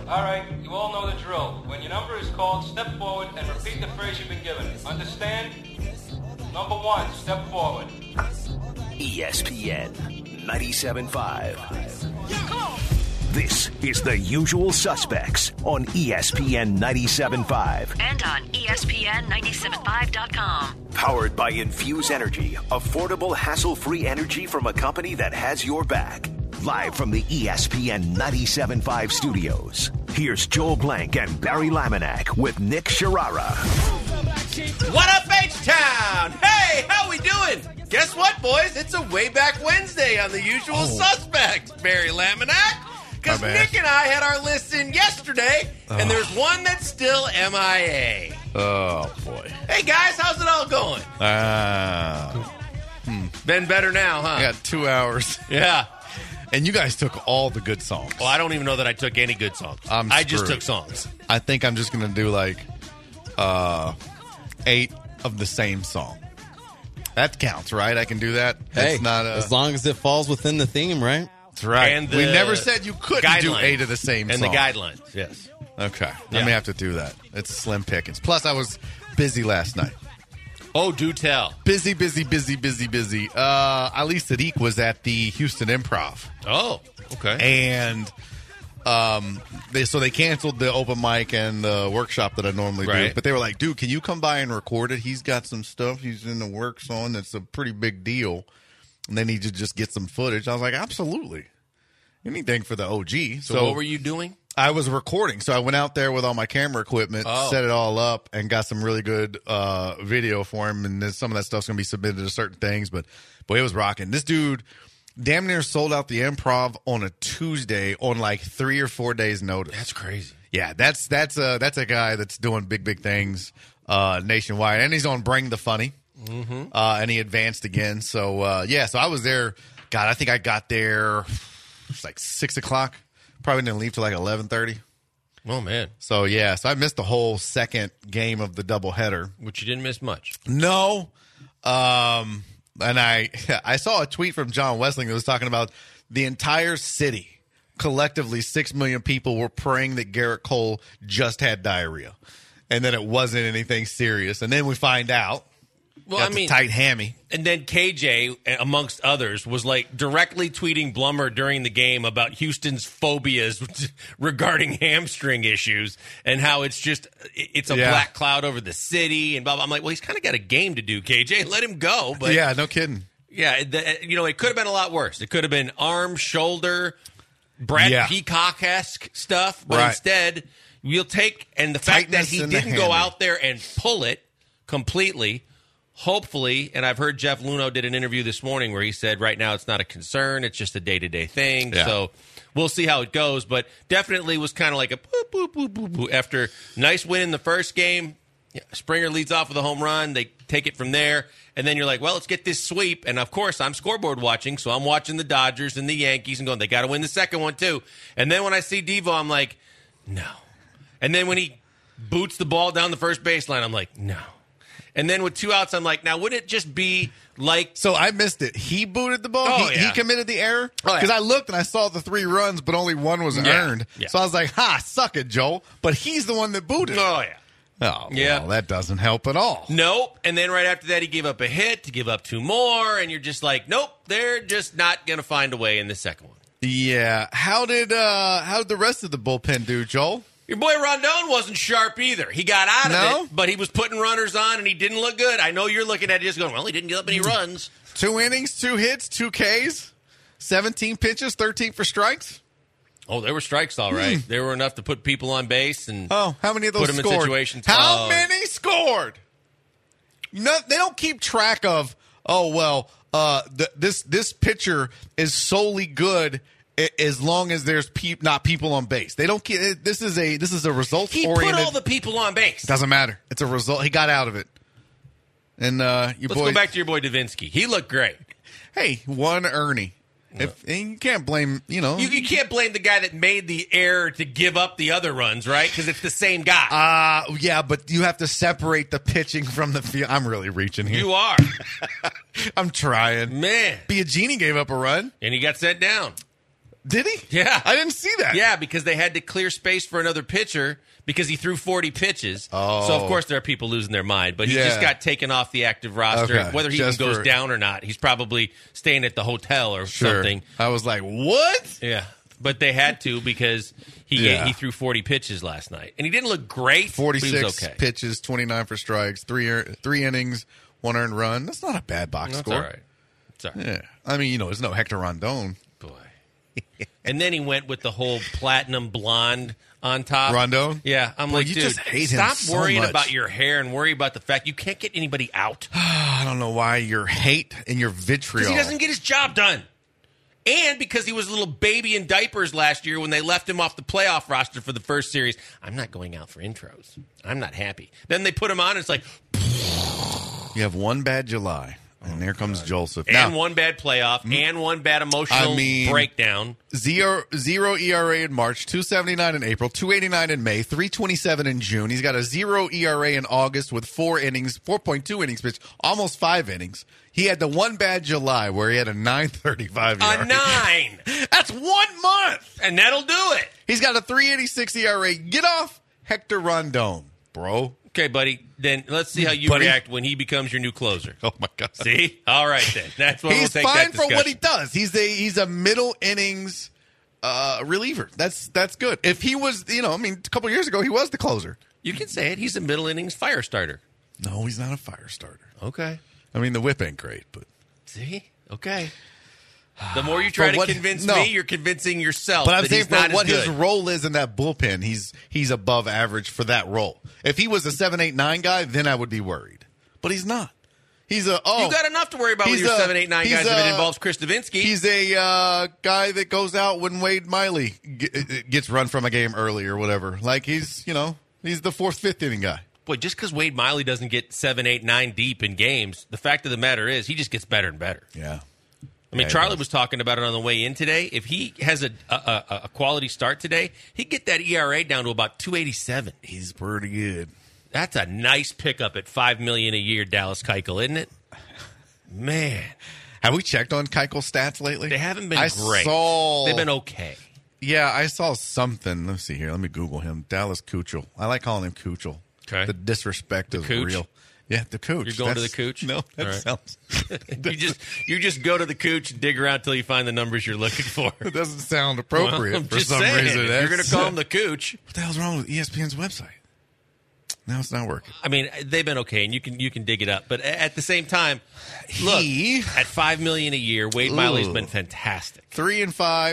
All right, you all know the drill. When your number is called, step forward and repeat the phrase you've been given. Understand? Number 1, step forward. ESPN 97.5. This is The Usual Suspects on ESPN 97.5. And on ESPN975.com. Powered by Infuse Energy, affordable, hassle-free energy from a company that has your back. Live from the ESPN 97.5 studios, here's Joel Blank and Barry Laminack with Nick Sharara. What up, H-Town? Hey, how we doing? Guess what, boys? It's a Way Back Wednesday on The Usual Suspects, Barry Laminack. Because Nick and I had our list in yesterday, and there's one that's still MIA. Oh, boy. Hey, guys, how's it all going? Been better now, huh? I got 2 hours. Yeah. And you guys took all the good songs. Well, I don't even know that I took any good songs. I just took songs. I think I'm just going to do like 8 of the same song. That counts, right? I can do that. Hey, it's not as long as it falls within the theme, right? That's right. And we never said you couldn't do 8 of the same and song. the guidelines, yes. Okay. I may have to do that. It's slim pickings. Plus, I was busy last night. Oh, do tell. Busy. Ali Sadiq was at the Houston Improv. Oh, okay. And they canceled the open mic and the workshop that I normally do. But they were like, dude, can you come by and record it? He's got some stuff he's in the works on that's a pretty big deal. And they need to just get some footage. I was like, absolutely. Anything for the OG. So what were you doing? I was recording. So I went out there with all my camera equipment, set it all up, and got some really good video for him. And then some of that stuff's going to be submitted to certain things. But, boy, it was rocking. This dude damn near sold out the Improv on a Tuesday on like 3 or 4 days' notice. That's crazy. Yeah, that's a guy that's doing big things nationwide. And he's on Bring the Funny. Mm-hmm. And he advanced again. So, so I was there. God, I think I got there it's like 6 o'clock. Probably didn't leave till like 11:30. Oh, man. So, so I missed the whole second game of the doubleheader. Which you didn't miss much. No. And I saw a tweet from John Wessling that was talking about the entire city, collectively 6 million people were praying that Garrett Cole just had diarrhea and that it wasn't anything serious. And then we find out. Well, I mean, tight hammy. And then KJ, amongst others, was like directly tweeting Blummer during the game about Houston's phobias regarding hamstring issues and how it's a black cloud over the city and blah, blah. I'm like, well, he's kind of got a game to do, KJ. Let him go. But yeah, no kidding. Yeah, it could have been a lot worse. It could have been arm, shoulder, Brad Peacock-esque stuff. But instead, we'll take, and the fact that he didn't go out there and pull it completely. Hopefully, and I've heard Jeff Luno did an interview this morning where he said right now it's not a concern, it's just a day-to-day thing. Yeah. So we'll see how it goes, but definitely was kind of like a boop, boop, boop, boop, boop. After nice win in the first game, Springer leads off with a home run, they take it from there, and then you're like, well, let's get this sweep. And, of course, I'm scoreboard watching, so I'm watching the Dodgers and the Yankees and going, they got to win the second one too. And then when I see Devo, I'm like, no. And then when he boots the ball down the first baseline, I'm like, no. And then with 2 outs, I'm like, now, wouldn't it just be like... So I missed it. He booted the ball? He committed the error? Because I looked and I saw the 3 runs, but only 1 was earned. Yeah. So I was like, suck it, Joel. But he's the one that booted. Oh, yeah. Oh, well, that doesn't help at all. Nope. And then right after that, he gave up a hit to give up 2 more, and you're just like, nope, they're just not going to find a way in the second one. Yeah. How did the rest of the bullpen do, Joel? Your boy Rondon wasn't sharp either. He got out of it, but he was putting runners on, and he didn't look good. I know you're looking at it just going, well, he didn't give up any runs. 2 innings, 2 hits, 2 Ks, 17 pitches, 13 for strikes. Oh, there were strikes, all right. There were enough to put people on base and how many of those put them scored? In situations. How many scored? They don't keep track of. This pitcher is solely good as long as there's not people on base. They don't. This is a result oriented. He put all the people on base. Doesn't matter. It's a result. He got out of it. And let's go back to your boy Davinsky. He looked great. Hey, one Ernie. And you can't blame, You can't blame the guy that made the error to give up the other runs, right? Because it's the same guy. Yeah, but you have to separate the pitching from the field. I'm really reaching here. You are. I'm trying. Man. Biagini gave up a run. And he got sent down. Did he? Yeah. I didn't see that. Yeah, because they had to clear space for another pitcher because he threw 40 pitches. Oh. So, of course, there are people losing their mind. But he just got taken off the active roster. Okay. Whether he even goes down or not, he's probably staying at the hotel or something. I was like, what? Yeah. But they had to because he threw 40 pitches last night. And he didn't look great, 46 but he was okay. pitches, 29 for strikes, three innings, 1 earned run. That's not a bad box score. All right. It's all right. Yeah. I mean, there's no Hector Rondon. Boy. And then he went with the whole platinum blonde on top. Rondon? Yeah. I'm like, you dude, just hate him stop so worrying much. about your hair and worry about the fact you can't get anybody out. I don't know why your hate and your vitriol. Because he doesn't get his job done. And because he was a little baby in diapers last year when they left him off the playoff roster for the first series. I'm not going out for intros. I'm not happy. Then they put him on, and it's like... You have one bad July. And there comes Joseph. And one bad playoff, and one bad emotional breakdown. Zero ERA in March, 2.79 in April, 2.89 in May, 3.27 in June. He's got a 0 ERA in August with 4.2 innings pitched, almost 5 innings. He had the one bad July where he had a 9.35 ERA. A 9! That's 1 month! And that'll do it. He's got a 3.86 ERA. Get off Hector Rondon, bro. Okay, buddy. Then let's see how you react when he becomes your new closer. Oh my God! See, all right then. That's what we'll take fine that discussion. for what he does. He's a middle innings reliever. That's good. If he was, a couple of years ago he was the closer. You can say it. He's a middle innings fire starter. No, he's not a fire starter. Okay. I mean, the whip ain't great, but see, okay. The more you try to convince me, you're convincing yourself. But I'm that saying he's not for what as good. his role is in that bullpen, he's above average for that role. If he was a 7, 8, 9 guy, then I would be worried. But he's not. He's you got enough to worry about with your 7, 8, 9 guys if it involves Chris Davinsky. He's a guy that goes out when Wade Miley gets run from a game early or whatever. Like he's the 4th, 5th inning guy. Boy, just because Wade Miley doesn't get 7, 8, 9 deep in games, the fact of the matter is he just gets better and better. Yeah. I mean, Charlie was talking about it on the way in today. If he has a quality start today, he'd get that ERA down to about 2.87. He's pretty good. That's a nice pickup at $5 million a year, Dallas Keuchel, isn't it? Man, have we checked on Keuchel's stats lately? They haven't been great. They've been okay. Yeah, I saw something. Let's see here. Let me Google him. Dallas Keuchel. I like calling him Keuchel. Okay. The disrespect is Cooch? real. Yeah, the Cooch. You're going to the Cooch? No, that sounds. you just go to the Cooch and dig around until you find the numbers you're looking for. It doesn't sound appropriate I'm for just some saying, reason. You're going to call him the Cooch. What the hell's wrong with ESPN's website? Now it's not working. I mean, they've been okay, and you can dig it up. But at the same time, look, at $5 million a year, Wade Miley's been fantastic. 3-5,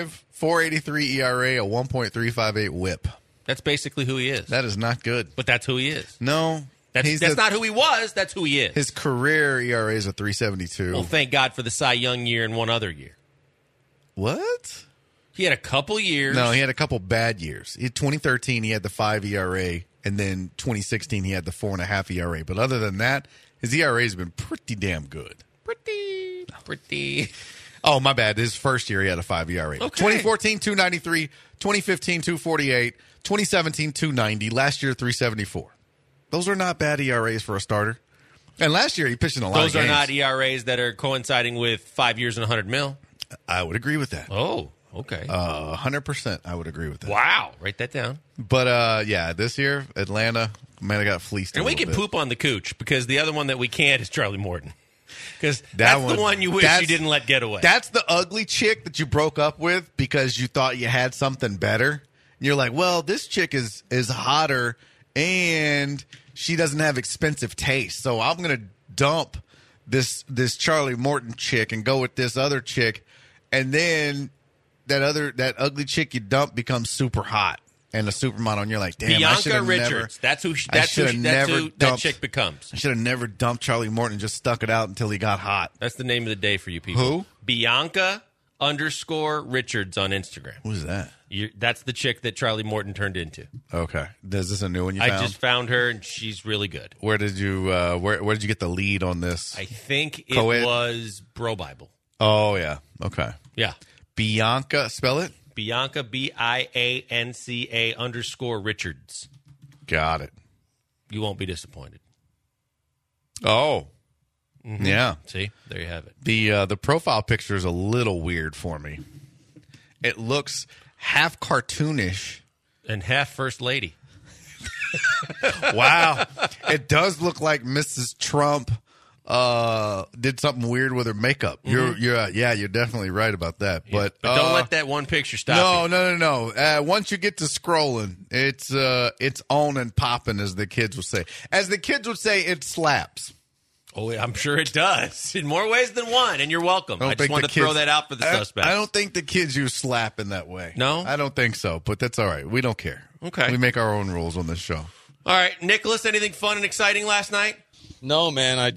4.83 ERA, a 1.358 WHIP. That's basically who he is. That is not good. But that's who he is. No. That's not who he was. That's who he is. His career ERA is a 3.72. Well, thank God for the Cy Young year and one other year. What? He had a couple years. No, he had a couple bad years. In 2013, he had the 5 ERA, and then 2016, he had the 4.5 ERA. But other than that, his ERA has been pretty damn good. Pretty. Oh, my bad. His first year, he had a 5 ERA. Okay. 2014, 293. 2015, 248. 2017, 290. Last year, 374. Those are not bad ERAs for a starter. And last year, he pitched in a lot of games. Those are not ERAs that are coinciding with 5 years and $100 million. I would agree with that. Oh, okay. 100% I would agree with that. Wow. Write that down. But, this year, Atlanta might have got fleeced And we can poop on the Cooch because the other one that we can't is Charlie Morton. Because that's the one you wish you didn't let get away. That's the ugly chick that you broke up with because you thought you had something better. And you're like, well, this chick is hotter and she doesn't have expensive taste. So I'm going to dump this Charlie Morton chick and go with this other chick. And then that ugly chick you dump becomes super hot and a supermodel. And you're like, damn, Bianca Richards. That's who that chick becomes. I should have never dumped Charlie Morton and just stuck it out until he got hot. That's the name of the day for you people. Who? Bianca_Richards on Instagram. Who's that? That's the chick that Charlie Morton turned into. Okay. Is this a new one you found? I just found her, and she's really good. Where did you where did you get the lead on this? I think it was Bro Bible. Oh, yeah. Okay. Yeah. Bianca, spell it? Bianca, BIANCA_Richards. Got it. You won't be disappointed. Oh. Mm-hmm. Yeah. See? There you have it. The profile picture is a little weird for me. It looks half cartoonish. And half First Lady. Wow. It does look like Mrs. Trump did something weird with her makeup. Mm-hmm. You're definitely right about that. Yeah, but don't let that one picture stop you. No. Once you get to scrolling, it's on and popping, as the kids would say. As the kids would say, it slaps. Oh, yeah, I'm sure it does in more ways than one, and you're welcome. I just wanted to throw that out for the suspects. I don't think the kids use slap in that way. No? I don't think so, but that's all right. We don't care. Okay. We make our own rules on this show. All right, Nicholas, anything fun and exciting last night? No, man. I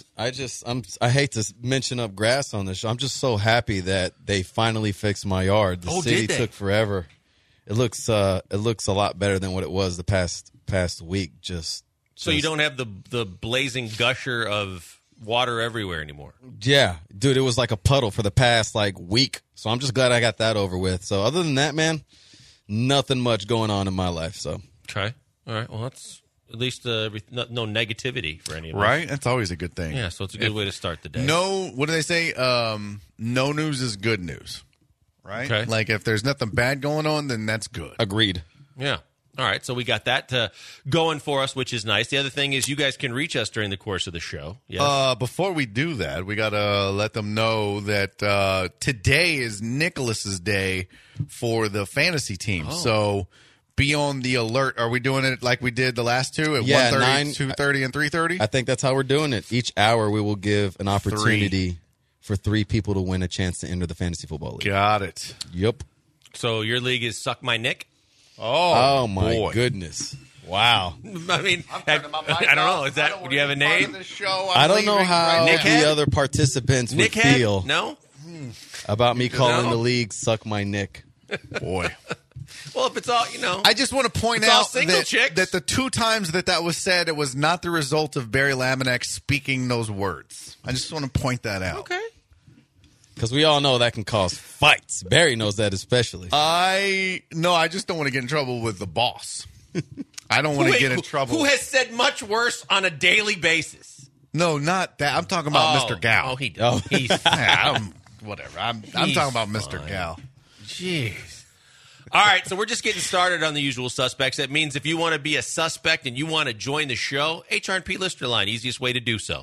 hate to mention up grass on this show. I'm just so happy that they finally fixed my yard. The city took forever. It looks a lot better than what it was the past week. So you don't have the blazing gusher of water everywhere anymore? Yeah. Dude, it was like a puddle for the past, week. So I'm just glad I got that over with. So other than that, man, nothing much going on in my life. So okay. All right. Well, that's at least no negativity for any of us. Right? That's always a good thing. Yeah, so it's a good way to start the day. No, what do they say? No news is good news. Right? Okay. Like, if there's nothing bad going on, then that's good. Agreed. Yeah. All right, so we got that going for us, which is nice. The other thing is you guys can reach us during the course of the show. Yes. Before we do that, we got to let them know that today is Nicholas's day for the fantasy team. Oh. So be on the alert. Are we doing it like we did the last two at 1:30, 2:30, and 3:30? I think that's how we're doing it. Each hour we will give an opportunity for 3 people to win a chance to enter the Fantasy Football League. Got it. Yep. So your league is Suck My Nick? Oh my goodness. Wow. I mean, I don't know. Is that, do you have a name? I don't know how the other participants would feel about me calling the league Suck My Nick. Boy. Well, if it's all, I just want to point out that the 2 times that was said, it was not the result of Barry Laminack speaking those words. I just want to point that out. Okay. Because we all know that can cause fights. Barry knows that especially. I just don't want to get in trouble with the boss. I don't want to get in trouble. Who has said much worse on a daily basis? No, not that. I'm talking about Mr. Gal. Oh, he does. He's whatever. I'm talking about Mr. Gal. Jeez. All right, so we're just getting started on the usual suspects. That means if you want to be a suspect and you want to join the show, HR&P Listener Line, easiest way to do so.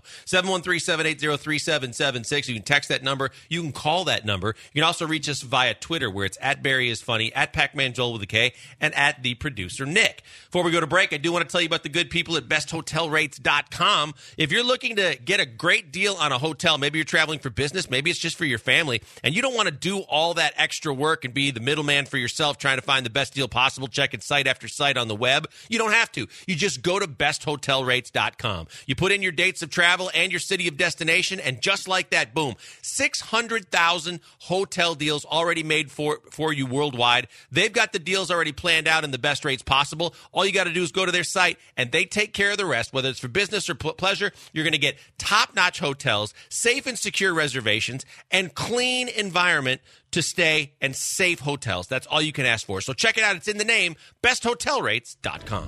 713-780-3776. You can text that number. You can call that number. You can also reach us via Twitter, where it's @BarryIsFunny, @PacManJoel with a K, and @TheProducerNick. Before we go to break, I do want to tell you about the good people at BestHotelRates.com. If you're looking to get a great deal on a hotel, maybe you're traveling for business, maybe it's just for your family, and you don't want to do all that extra work and be the middleman for yourself, trying to find the best deal possible, checking site after site on the web. You don't have to. You just go to besthotelrates.com. You put in your dates of travel and your city of destination, and just like that, boom, 600,000 hotel deals already made for you worldwide. They've got the deals already planned out in the best rates possible. All you got to do is go to their site, and they take care of the rest. Whether it's for business or pleasure, you're going to get top-notch hotels, safe and secure reservations, and clean environment to stay, and safe hotels. That's all you can ask for. So check it out. It's in the name, besthotelrates.com.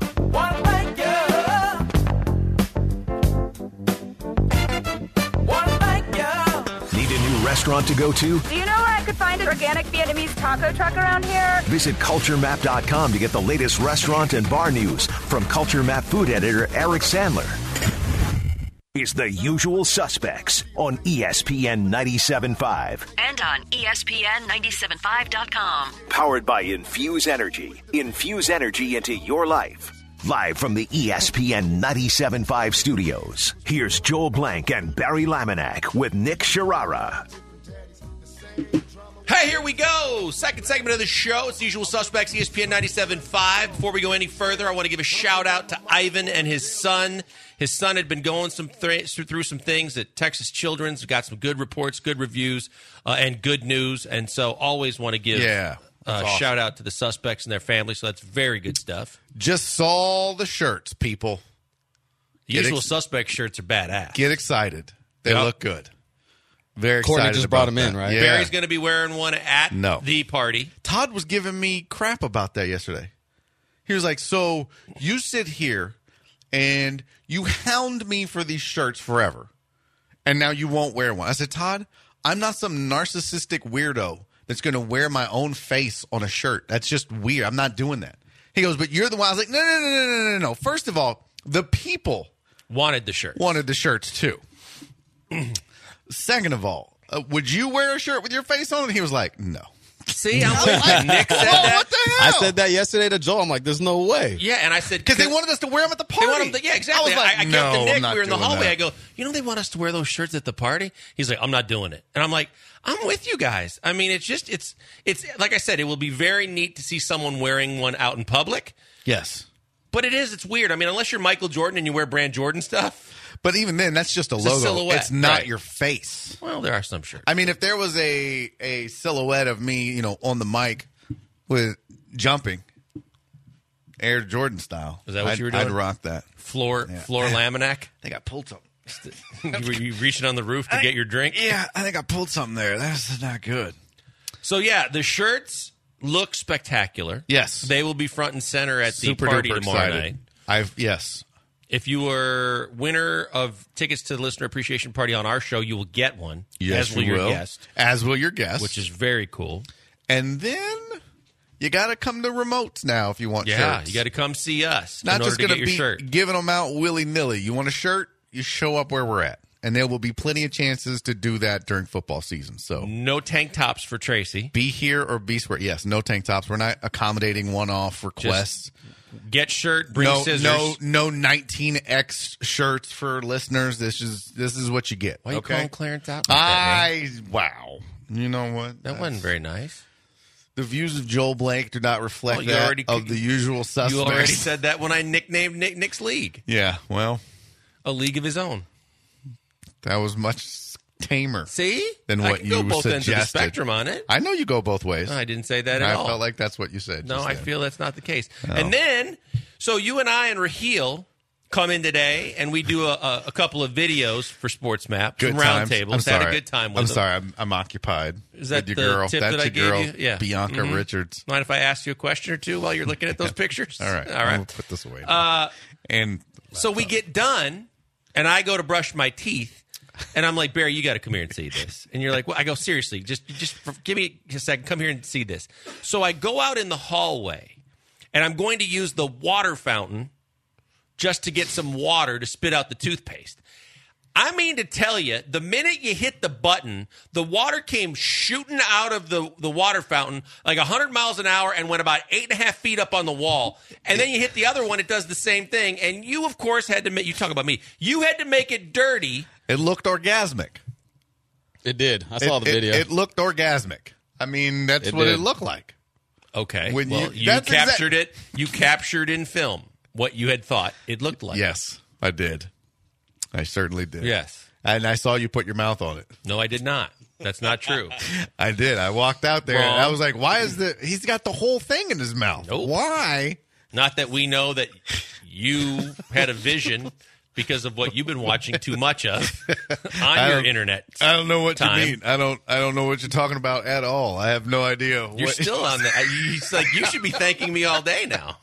Need a new restaurant to go to? Do you know where I could find an organic Vietnamese taco truck around here? Visit CultureMap.com to get the latest restaurant and bar news from Culture Map food editor Eric Sandler. Is The Usual Suspects on ESPN 97.5. And on ESPN975.com. Powered by Infuse Energy. Infuse energy into your life. Live from the ESPN 97.5 studios, here's Joel Blank and Barry Laminack with Nick Sharara. Hey, here we go. Second segment of the show. It's The Usual Suspects, ESPN 97.5. Before we go any further, I want to give a shout-out to Ivan and his son. His son had been going through some things at Texas Children's. Got some good reports, good reviews, and good news. And so always want to give awesome. Shout-out to the suspects and their families. So that's very good stuff. Just saw the shirts, people. The Usual Suspect shirts are badass. Get excited. They look good. Very excited. Courtney just brought him in, right? Yeah. Barry's going to be wearing one at the party. Todd was giving me crap about that yesterday. He was like, so you sit here and you hound me for these shirts forever, and now you won't wear one. I said, Todd, I'm not some narcissistic weirdo that's going to wear my own face on a shirt. That's just weird. I'm not doing that. He goes, but you're the one. I was like, no. First of all, the people wanted the shirts. Wanted the shirts too. Second of all, would you wear a shirt with your face on it? He was like, no. See, I'm with Nick said that. What the hell? I said that yesterday to Joel. I'm like, there's no way. Yeah, and I said because they wanted us to wear them at the party. Yeah, exactly. I was like, I no, to Nick. I'm not We were in the hallway. that. I go, they want us to wear those shirts at the party. He's like, I'm not doing it. And I'm like, I'm with you guys. I mean, it's like I said, it will be very neat to see someone wearing one out in public. Yes, but it's weird. I mean, unless you're Michael Jordan and you wear brand Jordan stuff. But even then, that's just a logo. Silhouette. It's not your face. Well, there are some shirts. I mean, if there was a silhouette of me, on the mic with jumping, Air Jordan style. Is that what you were doing? I'd rock that. Floor Laminac? I think I pulled something. Were you reaching on the roof to get your drink? Yeah, I think I pulled something there. That's not good. So, yeah, the shirts look spectacular. Yes. They will be front and center at the Super party duper tomorrow excited. night. Yes. If you were winner of tickets to the Listener Appreciation Party on our show, you will get one. Yes, as will your guest. As will your guest. Which is very cool. And then you got to come to remotes now if you want shirts. Yeah, you got to come see us Not just going to be shirt. Giving them out willy-nilly. You want a shirt, you show up where we're at. And there will be plenty of chances to do that during football season. So no tank tops for Tracy. Be here or be square. Yes, no tank tops. We're not accommodating one-off requests. Get shirt, bring scissors. No 19X shirts for listeners. This is what you get. Why you calling Clarence out? Wow. You know what? That wasn't very nice. The views of Joel Blank do not reflect of the usual suspects. You already said that when I nicknamed Nick's league. Yeah, well. A league of his own. That was much tamer. See? Than what you go both suggested. ends of the spectrum on it. I know you go both ways. No, I didn't say that at all. I felt like that's what you said. No, I feel that's not the case. No. And then, so you and I and Raheel come in today, and we do a couple of videos for Sports Map. Good round tables. Had a good time with I'm them. sorry. I'm occupied. Is that with the your girl? tip That's that I your gave girl, you? Yeah. Bianca Richards. Mind if I ask you a question or two while you're looking at those pictures? All right. All right. I'm gonna put this away. And so we get done, and I go to brush my teeth. And I'm like, Barry, you got to come here and see this. And you're like, well, I go, seriously, just give me a second. Come here and see this. So I go out in the hallway, and I'm going to use the water fountain just to get some water to spit out the toothpaste. I mean to tell you, the minute you hit the button, the water came shooting out of the water fountain like 100 miles an hour and went about 8.5 feet up on the wall. And then you hit the other one, it does the same thing. And you, of course, had to make, you talk about me, you had to make it dirty. It looked orgasmic. It did. I saw the video. It looked orgasmic. I mean, that's what it looked like. Okay. When well, you captured it. You captured in film what you had thought it looked like. Yes, I did. I certainly did. Yes. And I saw you put your mouth on it. No, I did not. That's not true. I did. I walked out there and I was like, why is he's got the whole thing in his mouth. Nope. Why? Not that we know that you had a vision because of what you've been watching too much of on your internet. I don't know what time. you mean. I don't know what you're talking about at all. I have no idea. You're still on that. It's like you should be thanking me all day now.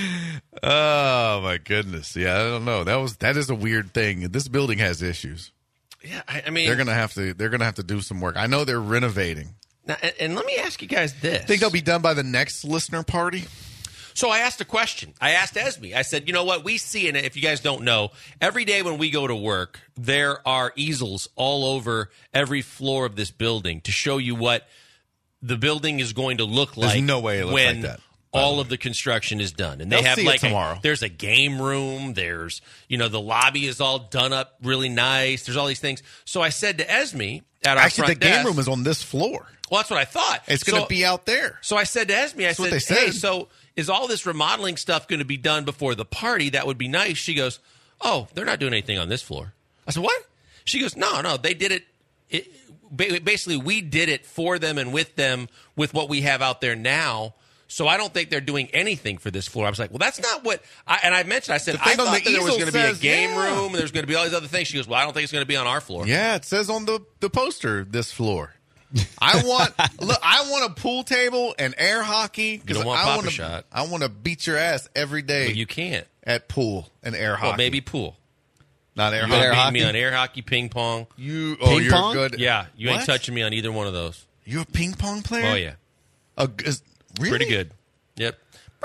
Oh my goodness. Yeah, I don't know. That is a weird thing. This building has issues. Yeah, I mean they're gonna have to do some work. I know they're renovating. Now, and let me ask you guys this. Think they'll be done by the next listener party? So I asked a question. I asked Esme. I said, you know what? We see, and if you guys don't know, every day when we go to work, there are easels all over every floor of this building to show you what the building is going to look like. There's no way it looks when like that. All of the construction is done. And They'll they have see like it tomorrow. There's a game room. There's, the lobby is all done up really nice. There's all these things. So I said to Esme at our front the game desk, room is on this floor. Well, that's what I thought. It's going to be out there. So I said to Esme, I said, hey, so is all this remodeling stuff going to be done before the party? That would be nice. She goes, oh, they're not doing anything on this floor. I said, what? She goes, no, they did it. Basically, we did it for them and with them with what we have out there now. So I don't think they're doing anything for this floor. I was like, well, that's not what I mentioned. I said, I thought that there was going to be a game room and there's going to be all these other things. She goes, well, I don't think it's going to be on our floor. Yeah, it says on the poster, this floor. I want a pool table and air hockey. You don't want Papa Shot. I want to beat your ass every day. But you can't. At pool and air hockey. Well, maybe pool. Not air hockey. You beat me on air hockey, ping pong. You're pong? good. Yeah, you ain't touching me on either one of those. You're a ping pong player? Oh, yeah. Really? Pretty good. Yep.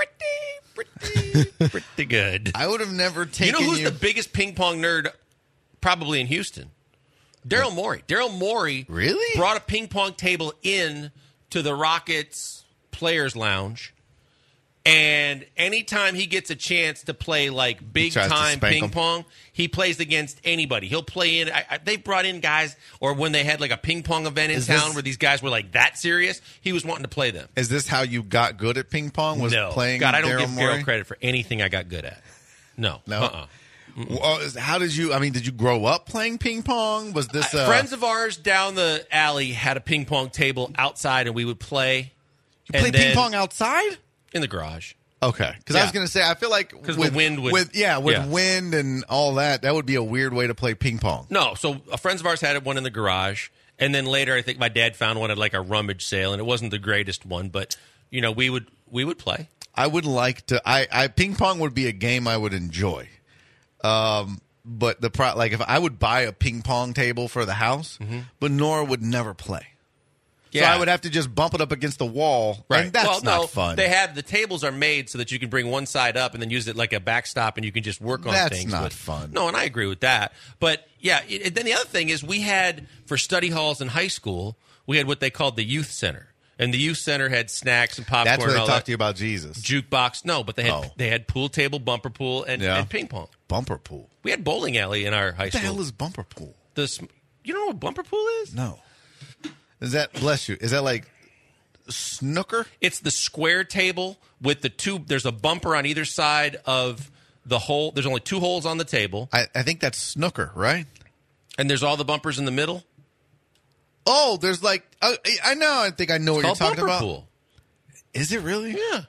Pretty good. I would have never taken you. Know who's the biggest ping pong nerd probably in Houston? Daryl Morey. Daryl Morey really brought a ping pong table in to the Rockets Players Lounge. And anytime he gets a chance to play like big time ping pong, he plays against anybody. He'll play in. They've brought in guys, or when they had like a ping pong event in town where these guys were like that serious, he was wanting to play them. Is this how you got good at ping pong? Was playing? God, I don't give Daryl credit for anything I got good at. No. Well, how did you? I mean, did you grow up playing ping pong? Was this friends of ours down the alley had a ping pong table outside, and we would play. You play ping pong outside? In the garage. Okay. Because I was going to say, I feel like with the wind would... wind and all that, that would be a weird way to play ping pong. No. So friends of ours had one in the garage. And then later, I think my dad found one at like a rummage sale. And it wasn't the greatest one. But, we would play. I would like to... ping pong would be a game I would enjoy. But if I would buy a ping pong table for the house, but Nora would never play. Yeah. So I would have to just bump it up against the wall, right? And that's not fun. The tables are made so that you can bring one side up and then use it like a backstop, and you can just work on things. That's not fun. No, and I agree with that. But yeah, then the other thing is we had for study halls in high school, we had what they called the youth center, and the youth center had snacks and popcorn. That's where they talk to you about Jesus. Jukebox, no, but they had pool table, bumper pool, and ping pong. Bumper pool. We had bowling alley in our high school. What the hell is bumper pool? You don't know what bumper pool is? No. Is that like snooker? It's the square table with the two. There's a bumper on either side of the hole. There's only two holes on the table. I think that's snooker, right? And there's all the bumpers in the middle. Oh, there's like I know. I think I know what you're talking about. Pool. Is it really? Yeah.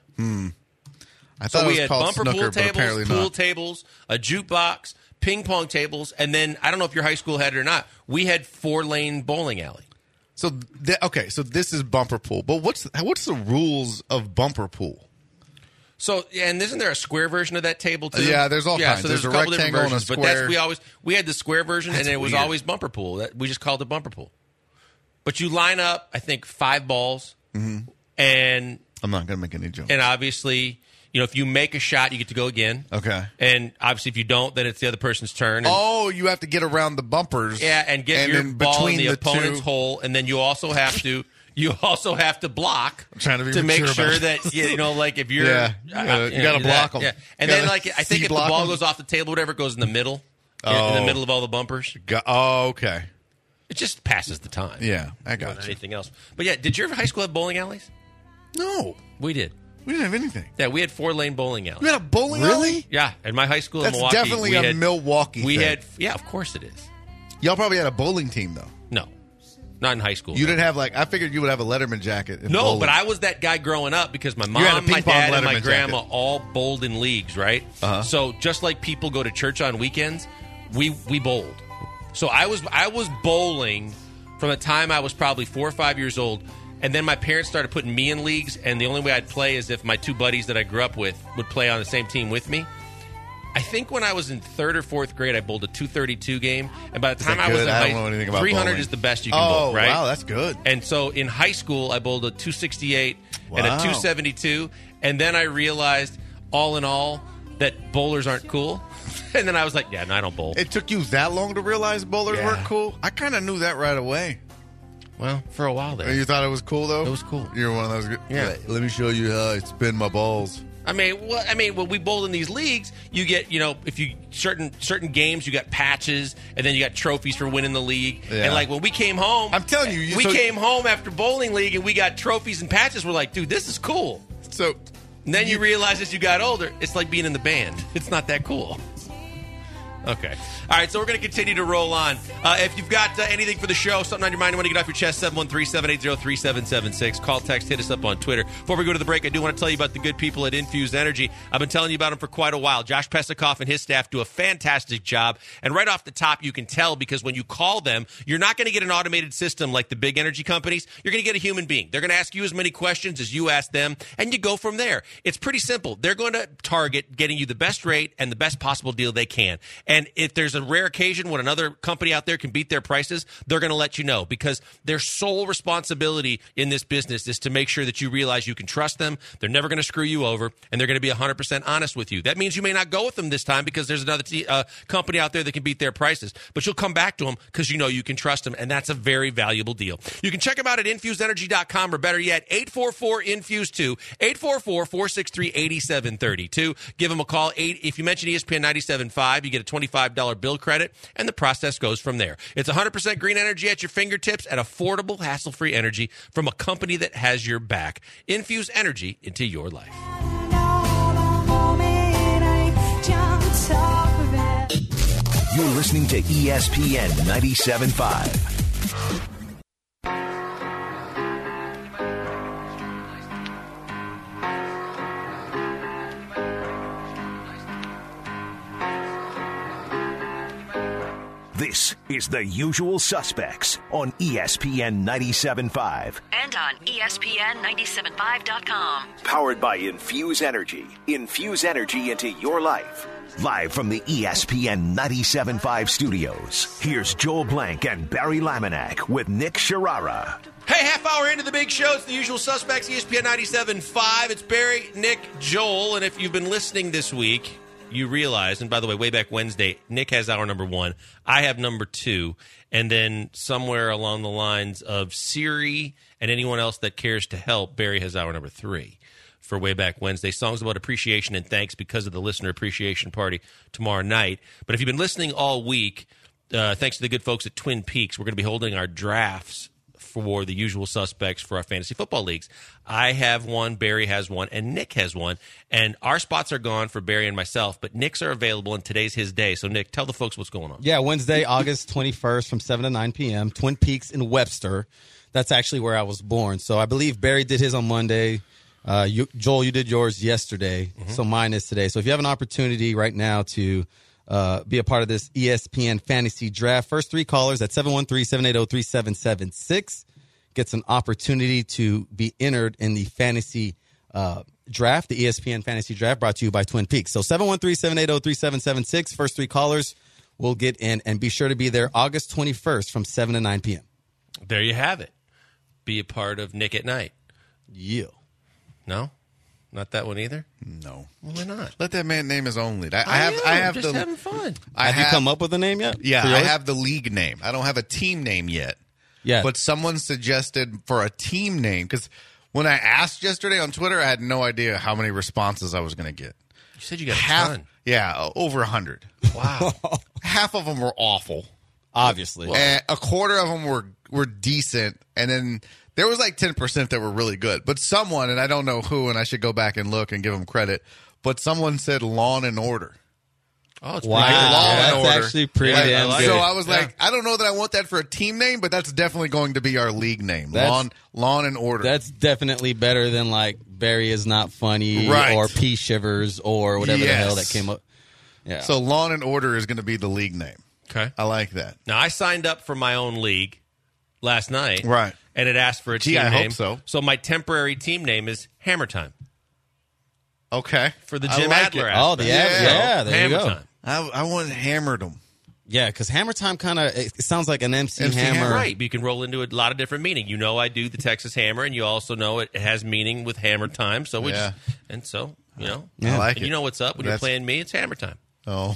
I thought we it was had called bumper snooker, pool tables, pool tables, a jukebox, ping pong tables, and then I don't know if your high school had it or not. We had 4-lane bowling alley. So so this is bumper pool, but what's the rules of bumper pool? So and isn't there a square version of that table too? Yeah, there's all kinds. So there's a couple rectangle and a square. But we had the square version, and it was always bumper pool. We just called it bumper pool. But you line up, I think, 5 balls, and I'm not going to make any jokes. And obviously, if you make a shot, you get to go again. Okay. And obviously, if you don't, then it's the other person's turn. And, you have to get around the bumpers. Yeah, and get your ball in the opponent's hole, and then you also have to block to make sure that like if you're you got to block them. Yeah. And then I think if the ball goes off the table, whatever, it goes in the middle, in the middle of all the bumpers. Okay. It just passes the time. Yeah, I got you. Anything else? But yeah, did your high school have bowling alleys? No, we did. We didn't have anything. Yeah, we had 4-lane bowling alley. You had a bowling alley? Yeah, at my high school in Milwaukee. That's definitely a Milwaukee thing. Yeah, of course it is. Y'all probably had a bowling team, though. No, not in high school. You didn't have, I figured you would have a Letterman jacket. No, bowling. But I was that guy growing up because my mom, my dad, and my grandma all bowled in leagues, right? Uh-huh. So just like people go to church on weekends, we bowled. So I was bowling from the time I was probably 4 or 5 years old. And then my parents started putting me in leagues, and the only way I'd play is if my 2 buddies that I grew up with would play on the same team with me. I think when I was in 3rd or 4th grade, I bowled a 232 game, and by the time I was in high school, 300 is the best you can bowl, right? Wow, that's good. And so in high school, I bowled a 268 and a 272, and then I realized, all in all, that bowlers aren't cool. And then I was like, I don't bowl. It took you that long to realize bowlers weren't cool? I kind of knew that right away. Well, for a while there. You thought it was cool, though? It was cool. You were one of those good... Yeah. Let me show you how I spin my balls. I mean, when we bowled in these leagues, you get, if you certain games, you got patches, and then you got trophies for winning the league. Yeah. And like when we came home, I'm telling you, we came home after bowling league, and we got trophies and patches. We're like, dude, this is cool. So, and then you realize as you got older, it's like being in the band. It's not that cool. Okay. All right, so we're going to continue to roll on. If you've got anything for the show, something on your mind you want to get off your chest, 713-780-3776. Call, text, hit us up on Twitter. Before we go to the break, I do want to tell you about the good people at Infused Energy. I've been telling you about them for quite a while. Josh Pesikoff and his staff do a fantastic job. And right off the top, you can tell because when you call them, you're not going to get an automated system like the big energy companies. You're going to get a human being. They're going to ask you as many questions as you ask them, and you go from there. It's pretty simple. They're going to target getting you the best rate and the best possible deal they can. And if there's a rare occasion when another company out there can beat their prices, they're going to let you know, because their sole responsibility in this business is to make sure that you realize you can trust them. They're never going to screw you over, and they're going to be 100% honest with you. That means you may not go with them this time because there's another company out there that can beat their prices, but you'll come back to them because you know you can trust them, and that's a very valuable deal. You can check them out at InfusedEnergy.com, or better yet, 844-INFUSE2, 844-463-8732. Give them a call. If you mention ESPN 97.5, you get a $25 bill credit, and the process goes from there. It's 100% green energy at your fingertips at affordable, hassle-free energy from a company that has your back. Infuse energy into your life. You're listening to ESPN 97.5. This is The Usual Suspects on ESPN 97.5. And on ESPN975.com. Powered by Infuse Energy. Infuse energy into your life. Live from the ESPN 97.5 studios, here's Joel Blank and Barry Laminack with Nick Sharara. Hey, half hour into the big show. It's The Usual Suspects, ESPN 97.5. It's Barry, Nick, Joel, and if you've been listening this week, you realize, and by the way, way back Wednesday, Nick has hour number 1. I have number 2. And then somewhere along the lines of Siri and anyone else that cares to help, Barry has hour number 3 for way back Wednesday. Songs about appreciation and thanks because of the listener appreciation party tomorrow night. But if you've been listening all week, thanks to the good folks at Twin Peaks, we're going to be holding our drafts for the Usual Suspects for our fantasy football leagues. I have one, Barry has one, and Nick has one. And our spots are gone for Barry and myself, but Nick's are available, and today's his day. So, Nick, tell the folks what's going on. Yeah, Wednesday, August 21st from 7 to 9 p.m., Twin Peaks in Webster. That's actually where I was born. So I believe Barry did his on Monday. Joel, you did yours yesterday, so mine is today. So if you have an opportunity right now to be a part of this ESPN Fantasy Draft, first 3 callers at 713-780-3776 gets an opportunity to be entered in the fantasy draft, the ESPN Fantasy Draft, brought to you by Twin Peaks. So 713-780-3776, first 3 callers will get in, and be sure to be there August 21st from 7 to 9 p.m. There you have it. Be a part of Nick at Night. Yeah. No? Not that one either? No. Well, why not? Let that man name his own lead. I have just having fun. Have you come up with a name yet? Yeah, I have the league name. I don't have a team name yet. Yeah. But someone suggested for a team name, because when I asked yesterday on Twitter, I had no idea how many responses I was going to get. You said you got a ton. Yeah, over 100. Wow. Half of them were awful. Obviously. And a quarter of them were decent, and then there was like 10% that were really good. But someone, and I don't know who, and I should go back and look and give them credit, but someone said Law and Order. Oh, it's wow. That's actually pretty damn good. So I was like, I don't know that I want that for a team name, but that's definitely going to be our league name. Law and Order. That's definitely better than like Barry is not funny, right, or P Shivers or whatever the hell that came up. Yeah. So Law and Order is going to be the league name. Okay. I like that. Now, I signed up for my own league last night. Right. And it asked for a team name. I hope so. So my temporary team name is Hammer Time. Okay. For the Jim Adler aspect. Oh, there Hammer you go. Time. I want Hammered them. Yeah, because Hammer Time kind of sounds like an MC Hammer. Right. You can roll into a lot of different meaning. You know I do the Texas Hammer, and you also know it has meaning with Hammer Time. So we I like it. You know what's up when you're playing me? It's Hammer Time. Oh.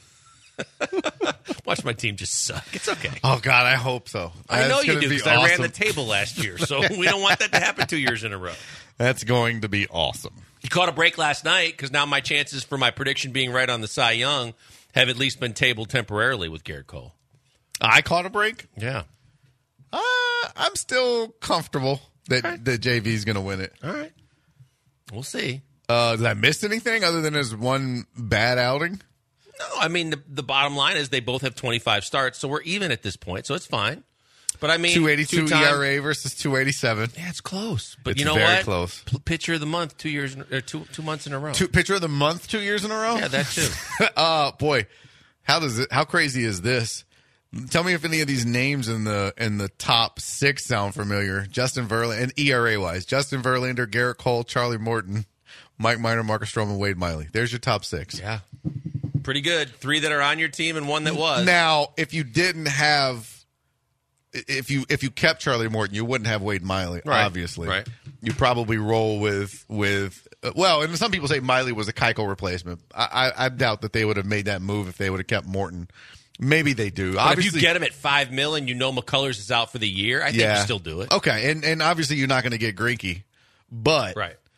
Watch my team just suck. It's okay. Oh, God, I hope so. I know you do, because I ran the table last year, so we don't want that to happen 2 years in a row. That's going to be awesome. You caught a break last night, because now my chances for my prediction being right on the Cy Young have at least been tabled temporarily with Garrett Cole. I caught a break? Yeah. I'm still comfortable that JV's going to win it. All right. We'll see. Did I miss anything other than his one bad outing? No, I mean, the bottom line is they both have 25 starts, so we're even at this point, so it's fine. But I mean, 282 ERA versus 287. Yeah, it's close. But it's you know very what? Close. Pitcher of the month 2 years or 2 months in a row. Pitcher of the month 2 years in a row? Yeah, that too. Boy, how crazy is this? Tell me if any of these names in the top 6 sound familiar. Justin Verlander, and ERA wise, Justin Verlander, Garrett Cole, Charlie Morton, Mike Minor, Marcus Stroman, Wade Miley. There's your top 6. Yeah. pretty good. 3 that are on your team and 1 that was. Now, if you didn't have, if you kept Charlie Morton, you wouldn't have Wade Miley, obviously. Right. You probably roll with well, and some people say Miley was a Keuchel replacement. I doubt that they would have made that move if they would have kept Morton. Maybe they do. But obviously, if you get him at $5 million, you know McCullers is out for the year. I think you still do it. Okay, and obviously you're not going to get Greinke, but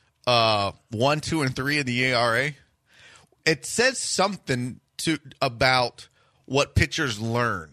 1, 2, and 3 in the ERA. It says something about what pitchers learn.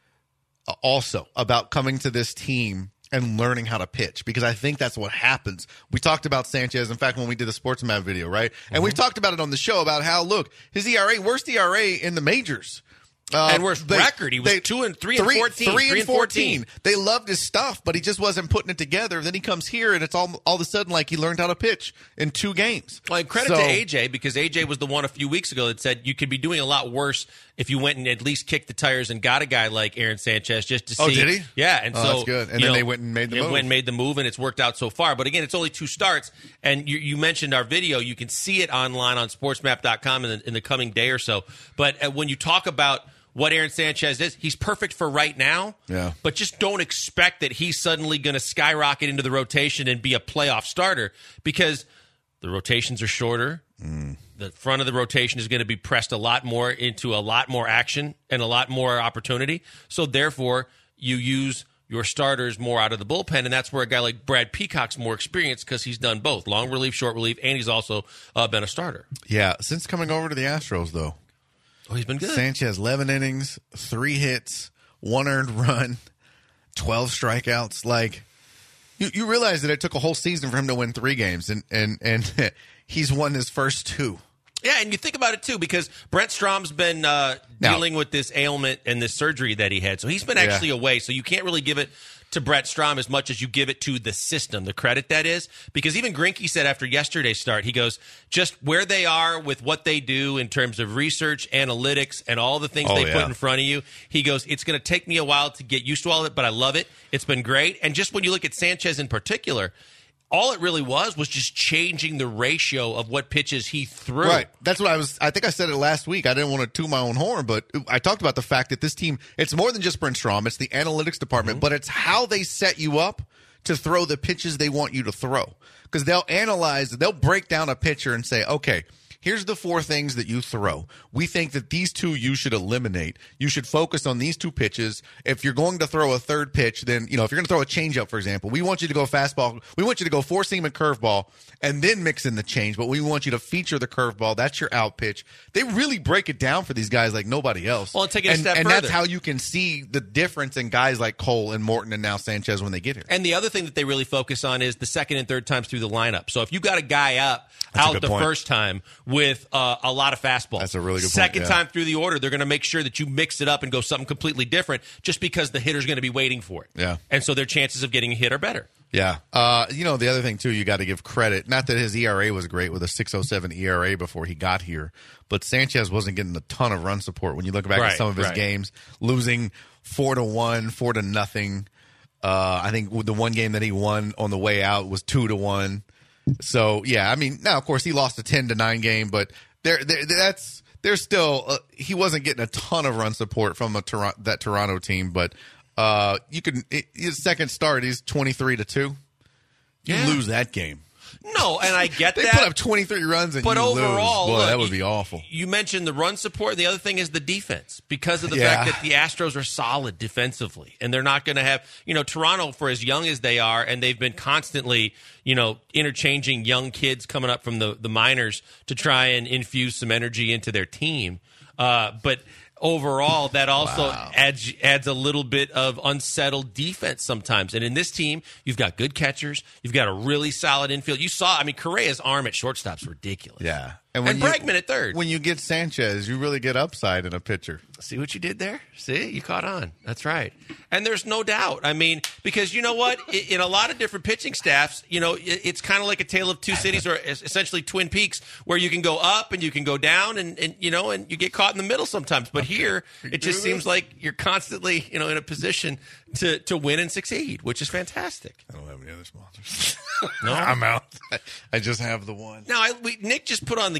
Also about coming to this team and learning how to pitch, because I think that's what happens. We talked about Sanchez, in fact, when we did the SportsMap video, right? And we've talked about it on the show about how, look, his ERA, worst ERA in the majors. And worst record. He was 3 and 14. They loved his stuff, but he just wasn't putting it together. Then he comes here, and it's all of a sudden like he learned how to pitch in 2 games. Well, and credit to AJ, because AJ was the one a few weeks ago that said you could be doing a lot worse if you went and at least kicked the tires and got a guy like Aaron Sanchez just to see. Oh, did he? Yeah, and so that's good. And then they went and made the move. Went and made the move, and it's worked out so far. But again, it's only 2 starts, and you mentioned our video. You can see it online on SportsMap.com in the coming day or so. But when you talk about what Aaron Sanchez is, he's perfect for right now. Yeah. But just don't expect that he's suddenly going to skyrocket into the rotation and be a playoff starter, because the rotations are shorter. The front of the rotation is going to be pressed a lot more into a lot more action and a lot more opportunity. So therefore, you use your starters more out of the bullpen, and that's where a guy like Brad Peacock's more experienced, because he's done both, long relief, short relief, and he's also been a starter. Yeah, since coming over to the Astros, though. Oh, he's been good. Sanchez, 11 innings, 3 hits, 1 earned run, 12 strikeouts. Like, you realize that it took a whole season for him to win 3 games, and he's won his first 2. Yeah, and you think about it, too, because Brent Strom's been dealing with this ailment and this surgery that he had. So he's been actually away, so you can't really give it to Brett Strom as much as you give it to the system, the credit that is. Because even Greinke said after yesterday's start, he goes, just where they are with what they do in terms of research, analytics, and all the things put in front of you, he goes, it's going to take me a while to get used to all of it, but I love it. It's been great. And just when you look at Sanchez in particular, all it really was just changing the ratio of what pitches he threw. Right. That's what I think I said it last week. I didn't want to toot my own horn, but I talked about the fact that this team, it's more than just Brent Strom. It's the analytics department, but it's how they set you up to throw the pitches they want you to throw. Because they'll break down a pitcher and say, okay, here's the 4 things that you throw. We think that these 2 you should eliminate. You should focus on these 2 pitches. If you're going to throw a third pitch, then, if you're going to throw a changeup, for example, we want you to go fastball. We want you to go 4-seam and curveball and then mix in the change. But we want you to feature the curveball. That's your out pitch. They really break it down for these guys like nobody else. Well, take it a step further. And that's how you can see the difference in guys like Cole and Morton and now Sanchez when they get here. And the other thing that they really focus on is the second and third times through the lineup. So if you got a guy out the first time with a lot of fastballs. That's a really good point. Second time through the order, they're going to make sure that you mix it up and go something completely different, just because the hitter's going to be waiting for it. Yeah. And so their chances of getting a hit are better. Yeah. The other thing, too, you got to give credit. Not that his ERA was great with a 6.07 ERA before he got here, but Sanchez wasn't getting a ton of run support when you look back at some of his games, losing 4-1, 4-0. I think the one game that he won on the way out was 2-1. So, yeah, I mean, now, of course, he lost a 10-9 game, but there's still he wasn't getting a ton of run support from that Toronto team. But his second start, he's 23-2. You lose that game. No, and I get they that. They put up 23 runs and but you overall, lose. Boy, look, that would be awful. You mentioned the run support. The other thing is the defense, because of the fact that the Astros are solid defensively, and they're not going to have, Toronto, for as young as they are, and they've been constantly, interchanging young kids coming up from the minors to try and infuse some energy into their team. But overall, that also adds a little bit of unsettled defense sometimes. And in this team, you've got good catchers. You've got a really solid infield. You saw, Correa's arm at shortstop's ridiculous. Yeah. And Bregman at third. When you get Sanchez, you really get upside in a pitcher. See what you did there? See? You caught on. That's right. And there's no doubt. Because you know what? In a lot of different pitching staffs, it's kind of like a tale of two cities, or essentially Twin Peaks, where you can go up and you can go down and you get caught in the middle sometimes. But here, it just seems like you're constantly, in a position to win and succeed, which is fantastic. I don't have any other sponsors. No? I'm out. I just have the one. Now, Nick just put on the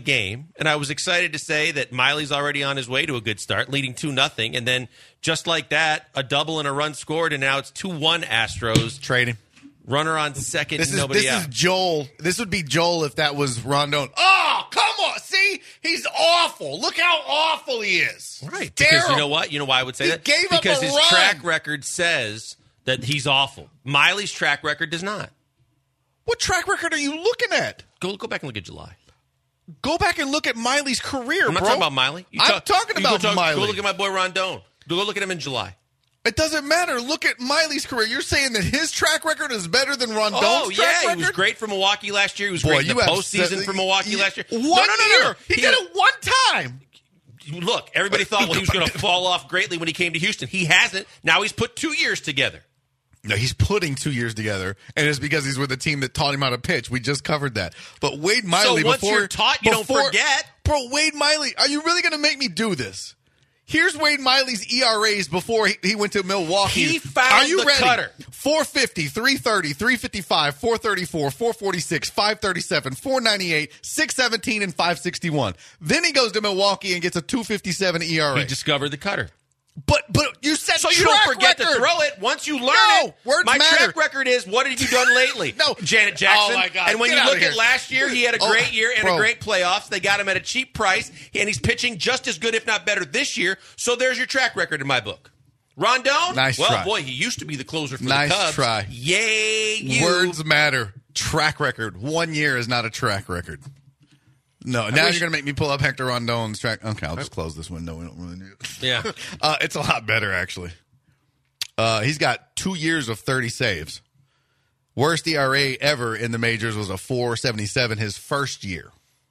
game, and I was excited to say that Miley's already on his way to a good start, leading 2-0, and then just like that, a double and a run scored, and now it's 2-1 Astros. Trading. Runner on second, nobody out. This is Joel. This would be Joel if that was Rondon. Oh, come on. See? He's awful. Look how awful he is. Right. Because you know what? You know why I would say that? Because his track record says that he's awful. Miley's track record does not. What track record are you looking at? Go back and look at July. Go back and look at Miley's career, I'm not talking about Miley. I'm talking about Miley. Go look at my boy Rondon. Go look at him in July. It doesn't matter. Look at Miley's career. You're saying that his track record is better than Rondon's track record? He was great for Milwaukee last year. He was great in the postseason for Milwaukee last year. One year. He did it one time. Look, everybody thought he was going to fall off greatly when he came to Houston. He hasn't. Now he's put 2 years together. No, he's putting 2 years together, and it's because he's with a team that taught him how to pitch. We just covered that. But Wade Miley, so once you're taught, you don't forget. Bro, Wade Miley, are you really going to make me do this? Here's Wade Miley's ERAs before he went to Milwaukee. He found the cutter. 450, 330, 355, 434, 446, 537, 498, 617, and 561. Then he goes to Milwaukee and gets a 257 ERA. He discovered the cutter. But you said so you don't forget record. To throw it once you learn it. Words my matter. Track record is what have you done lately? No, Janet Jackson. Oh my God! And when you look at last year, he had a great year and a great playoffs. They got him at a cheap price, and he's pitching just as good, if not better, this year. So there's your track record in my book. Rondon. Nice well, try. Boy, he used to be the closer for nice the Cubs. Try. Yay, you. Words matter. Track record. 1 year is not a track record. No, now you're going to make me pull up Hector Rondon's track. Okay, I'll just close this window. We don't really need it. Yeah. It's a lot better, actually. He's got 2 years of 30 saves. Worst ERA ever in the majors was a 4.77 his first year.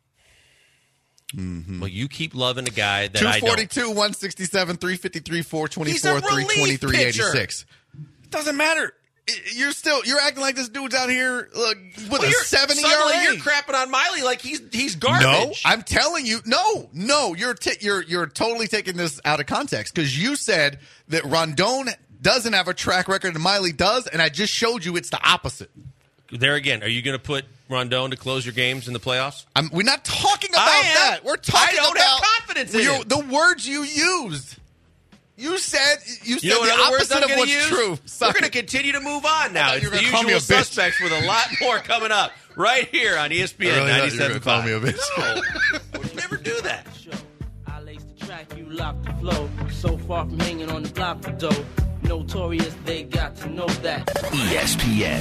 Mm-hmm. Well, you keep loving a guy that I don't. 242, 167, 353, 424, 323, 86. It doesn't matter. You're acting like this dude's out here with a 7 ERA. Suddenly you're crapping on Miley like he's garbage. No, I'm telling you, no. You're totally taking this out of context because you said that Rondon doesn't have a track record and Miley does, and I just showed you it's the opposite. There again, are you going to put Rondon to close your games in the playoffs? We're not talking about that. We're talking about have confidence in him. The words you used. You said you know the opposite of what's use? true. We're going to continue to move on now. It's the usual suspects with a lot more coming up right here on ESPN 97.5. Call me a bitch. No, would never do that. I lace the track, you lock the flow. So far from hanging on the block for dough. Notorious, they got to know that. ESPN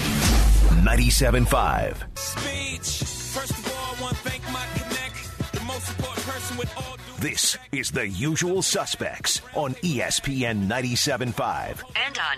97.5. Speech. First of all, I want to thank my connect, the most important person with all. This is The Usual Suspects on ESPN 97.5. And on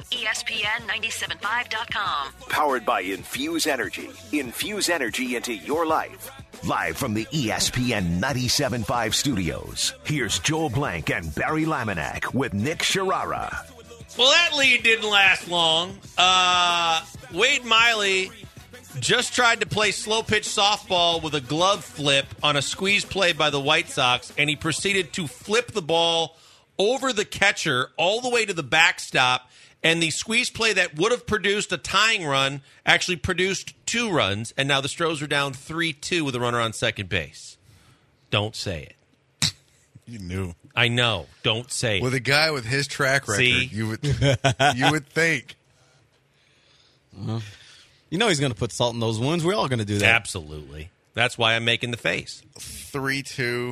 ESPN975.com. Powered by Infuse Energy. Infuse energy into your life. Live from the ESPN 97.5 studios, here's Joel Blank and Barry Laminack with Nick Sharara. Well, that lead didn't last long. Wade Miley just tried to play slow pitch softball with a glove flip on a squeeze play by the White Sox, and he proceeded to flip the ball over the catcher all the way to the backstop, and the squeeze play that would have produced a tying run actually produced 2 runs, and now the Stros are down 3-2 with a runner on second base. Don't say it. You knew. I know. Don't say it. With a guy with his track record, See? you would think. You know he's going to put salt in those wounds. We're all going to do that. Absolutely. That's why I'm making the face. 3-2.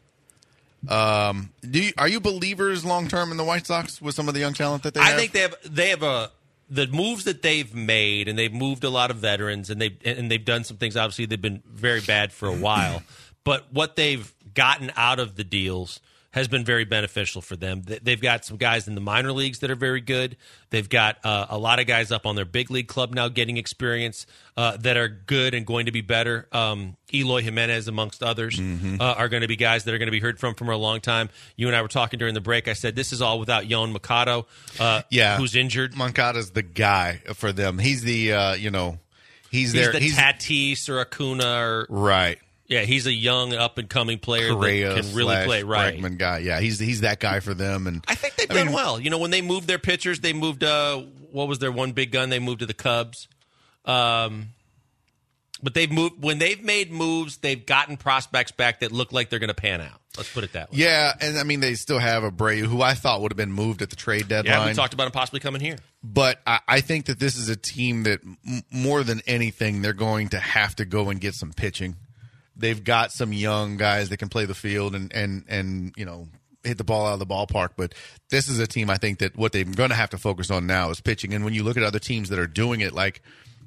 Are you believers long term in the White Sox with some of the young talent that they have? I think they have the moves that they've made, and they've moved a lot of veterans, and they've done some things. Obviously, they've been very bad for a while, but what they've gotten out of the deals has been very beneficial for them. They've got some guys in the minor leagues that are very good. They've got a lot of guys up on their big league club now getting experience that are good and going to be better. Eloy Jimenez, amongst others, are going to be guys that are going to be heard from for a long time. You and I were talking during the break. I said this is all without Yoan Moncada, who's injured. Moncada's the guy for them. He's the, he's there. He's the Tatis or Acuna. Or, right. Yeah, he's a young, up-and-coming player Correa that can really play. Right, Bregman guy. Yeah, he's that guy for them. And I think they've done well. You know, when they moved their pitchers, they moved. What was their one big gun? They moved to the Cubs. But when they've made moves, they've gotten prospects back that look like they're going to pan out. Let's put it that way. Yeah, and I mean, they still have Abreu, who I thought would have been moved at the trade deadline. Yeah, we talked about him possibly coming here. But I think that this is a team that, more than anything, they're going to have to go and get some pitching. They've got some young guys that can play the field and hit the ball out of the ballpark. But this is a team, I think, that what they're going to have to focus on now is pitching. And when you look at other teams that are doing it, like,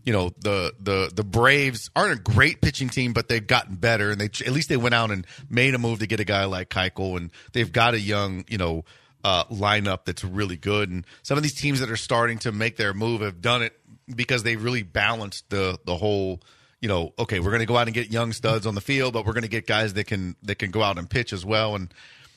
the Braves aren't a great pitching team, but they've gotten better, and at least they went out and made a move to get a guy like Keuchel, and they've got a young, lineup that's really good. And some of these teams that are starting to make their move have done it because they really balanced the whole. Okay, we're going to go out and get young studs on the field, but we're going to get guys that can go out and pitch as well. And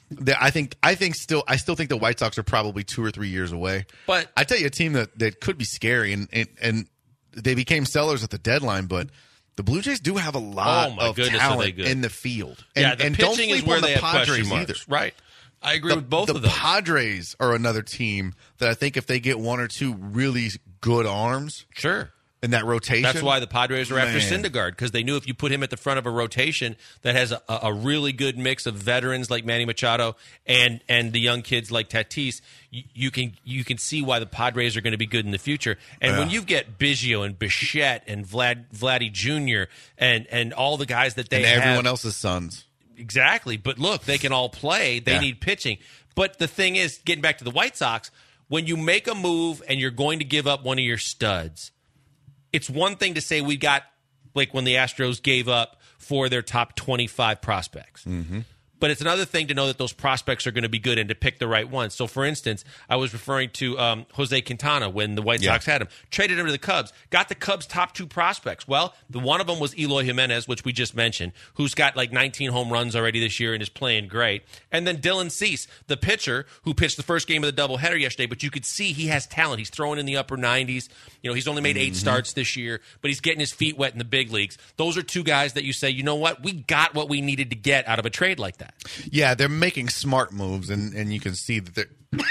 I still think the White Sox are probably 2 or 3 years away. But I tell you, a team that could be scary and they became sellers at the deadline, but the Blue Jays do have a lot of talent in the field. And the pitching don't sleep is where on the Padres either. Right. I agree with both of those. The Padres are another team that I think if they get 1 or 2 really good arms, sure, in that rotation. That's why the Padres are after Syndergaard, because they knew if you put him at the front of a rotation that has a really good mix of veterans like Manny Machado and the young kids like Tatis, you can see why the Padres are going to be good in the future. And when you get Biggio and Bichette and Vladdy Jr. and all the guys that they have. And everyone else's sons. Exactly. But look, they can all play. They need pitching. But the thing is, getting back to the White Sox, when you make a move and you're going to give up one of your studs, it's one thing to say we got, like when the Astros gave up for their top 25 prospects. Mm-hmm. But it's another thing to know that those prospects are going to be good and to pick the right ones. So, for instance, I was referring to Jose Quintana when the White Sox had him. Traded him to the Cubs. Got the Cubs' top 2 prospects. Well, one of them was Eloy Jimenez, which we just mentioned, who's got like 19 home runs already this year and is playing great. And then Dylan Cease, the pitcher who pitched the first game of the doubleheader yesterday. But you could see he has talent. He's throwing in the upper 90s. He's only made 8 starts this year, but he's getting his feet wet in the big leagues. Those are 2 guys that you say, you know what? We got what we needed to get out of a trade like that. Yeah, they're making smart moves, and you can see that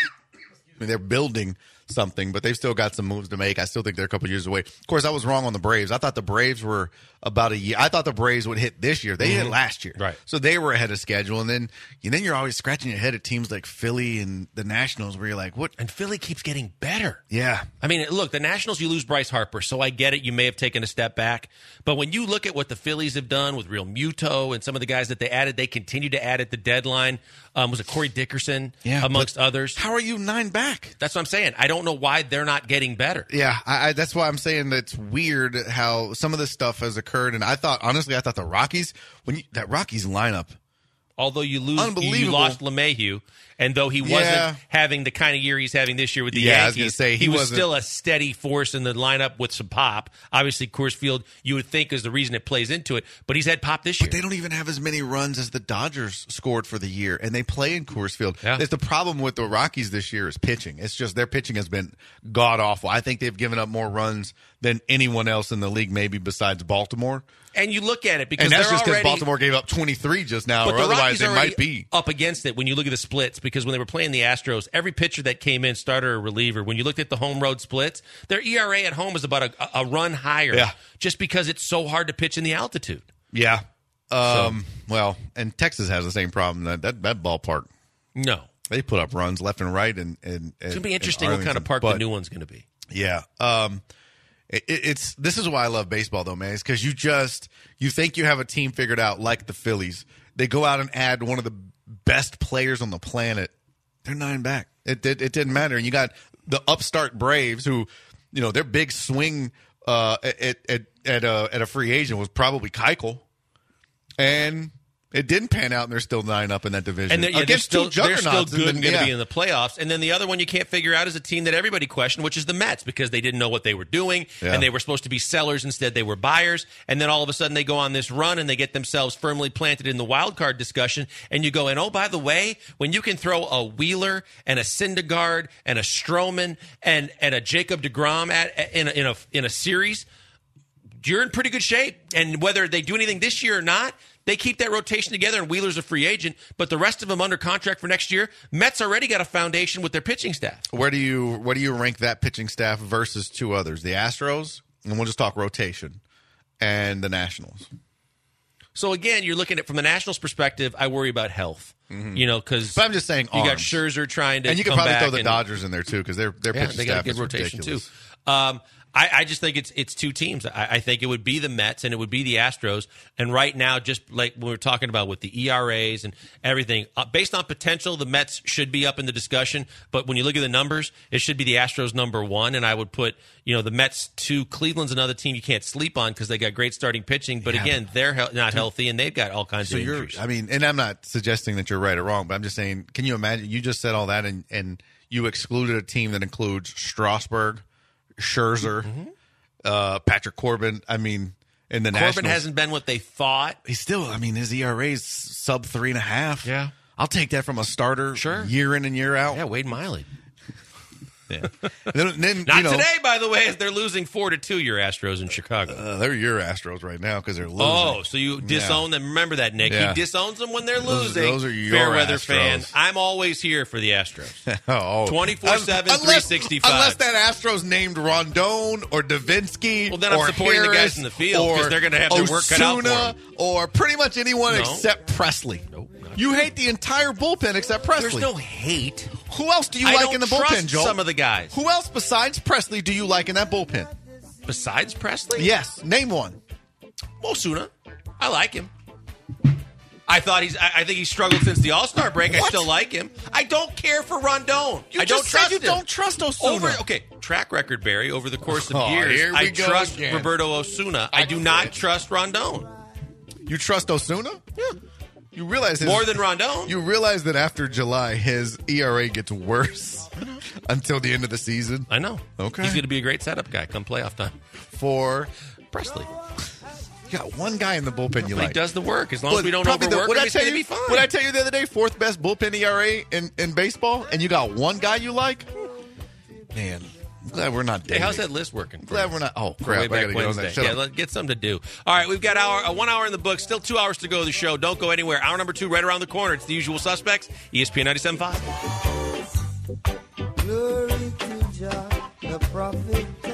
they're building something, but they've still got some moves to make. I still think they're a couple years away. Of course, I was wrong on the Braves. I thought the Braves were about a year. I thought the Braves would hit this year. They hit last year. Right. So they were ahead of schedule. And then you're always scratching your head at teams like Philly and the Nationals where you're like, what? And Philly keeps getting better. Yeah. I mean, look, the Nationals, you lose Bryce Harper, so I get it. You may have taken a step back. But when you look at what the Phillies have done with Real Muto and some of the guys that they added, they continue to add at the deadline. Was it Corey Dickerson, amongst others? How are you 9 back? That's what I'm saying. I don't know why they're not getting better. Yeah, that's why I'm saying that's weird how some of this stuff has occurred. And I thought the Rockies, that Rockies lineup, although you lost LeMahieu, and though he wasn't having the kind of year he's having this year with the Yankees, I was gonna say, he was still a steady force in the lineup with some pop. Obviously, Coors Field, you would think, is the reason it plays into it, but he's had pop this year. But they don't even have as many runs as the Dodgers scored for the year, and they play in Coors Field. Yeah. The problem with the Rockies this year is pitching. It's just their pitching has been god-awful. I think they've given up more runs than anyone else in the league, maybe besides Baltimore. And you look at it because that's just because Baltimore gave up 23 just now, or otherwise they might be up against it when you look at the splits. Because when they were playing the Astros, every pitcher that came in, starter or reliever, when you looked at the home road splits, their ERA at home is about a run higher, just because it's so hard to pitch in the altitude. Yeah. Well, and Texas has the same problem. That ballpark. No, they put up runs left and right, and it's going to be interesting what kind of park the new one's going to be. Yeah. This is why I love baseball, though, man. It's because you think you have a team figured out, like the Phillies. They go out and add one of the best players on the planet. They're 9 back. It didn't matter. And you got the upstart Braves, who, their big swing at a free agent was probably Keuchel, and it didn't pan out, and they're still 9 up in that division. And they're still good and going to be in the playoffs. And then the other one you can't figure out is a team that everybody questioned, which is the Mets, because they didn't know what they were doing, and they were supposed to be sellers. Instead, they were buyers. And then all of a sudden, they go on this run, and they get themselves firmly planted in the wild card discussion. And you go, and oh, by the way, when you can throw a Wheeler and a Syndergaard and a Stroman and a Jacob deGrom in a series, you're in pretty good shape. And whether they do anything this year or not, they keep that rotation together, and Wheeler's a free agent, but the rest of them under contract for next year. Mets already got a foundation with their pitching staff. Where do you rank that pitching staff versus 2 others? The Astros, and we'll just talk rotation, and the Nationals. So, again, you're looking at from the Nationals' perspective, I worry about health. Because I'm just saying, you got Scherzer trying to, and you can probably throw the Dodgers in there too because their pitching they got a good rotation ridiculous. too. I just think it's two teams. I think it would be the Mets and it would be the Astros. And right now, just like we were talking about with the ERAs and everything, based on potential, the Mets should be up in the discussion. But when you look at the numbers, it should be the Astros number one. And I would put the Mets 2. Cleveland's another team you can't sleep on because they got great starting pitching. But again, they're not healthy and they've got all kinds of injuries. And I'm not suggesting that you're right or wrong, but I'm just saying, can you imagine? You just said all that and you excluded a team that includes Strasburg, Scherzer, Patrick Corbin. I mean, in the Nationals, Corbin hasn't been what they thought. He's still. I mean, his ERA's sub 3.5. Yeah, I'll take that from a starter. Sure, year in and year out. Yeah, Wade Miley. Yeah. then, Not today, by the way, as they're losing 4-2. Your Astros in Chicago. They're your Astros right now because they're losing. Oh, so you disown them? Remember that, Nick. Yeah. He disowns them when they're losing. Those are your Fairweather Astros. fan. I'm always here for the Astros. 24/7, 365. Unless that Astros named Rondon or Davinsky. Well, then I'm supporting Harris, the guys in the field because they're going to have their work cut out for them. Or pretty much anyone except Presley. Nope. You hate the entire bullpen except Presley. There's no hate. Who else do you like in the bullpen, Joel? Some of the guys. Who else besides Presley do you like in that bullpen? Besides Presley? Yes. Name one. Osuna. I like him. I think he struggled since the All-Star break. What? I still like him. I don't care for Rondon. You don't trust Osuna. Track record, Barry, over the course of Here years, we I go trust again. Roberto Osuna. I do not trust Rondon. You trust Osuna? Yeah. You realize more than Rondon. You realize that after July, his ERA gets worse until the end of the season. I know. Okay, he's going to be a great setup guy come playoff time for Presley. You got one guy in the bullpen you like. He does the work. As long as we don't overwork him, he's going to be fine. What I tell you the other day, 4th best bullpen ERA in baseball, and you got one guy you like? Man, I'm glad we're not dating. Hey, how's that list working? Glad we're not. Oh, crap. Way back Wednesday. Let's get something to do. All right, we've got 1 hour in the book. Still 2 hours to go of the show. Don't go anywhere. Hour number 2 right around the corner. It's The Usual Suspects, ESPN 97.5. Glory to Jah, the prophet.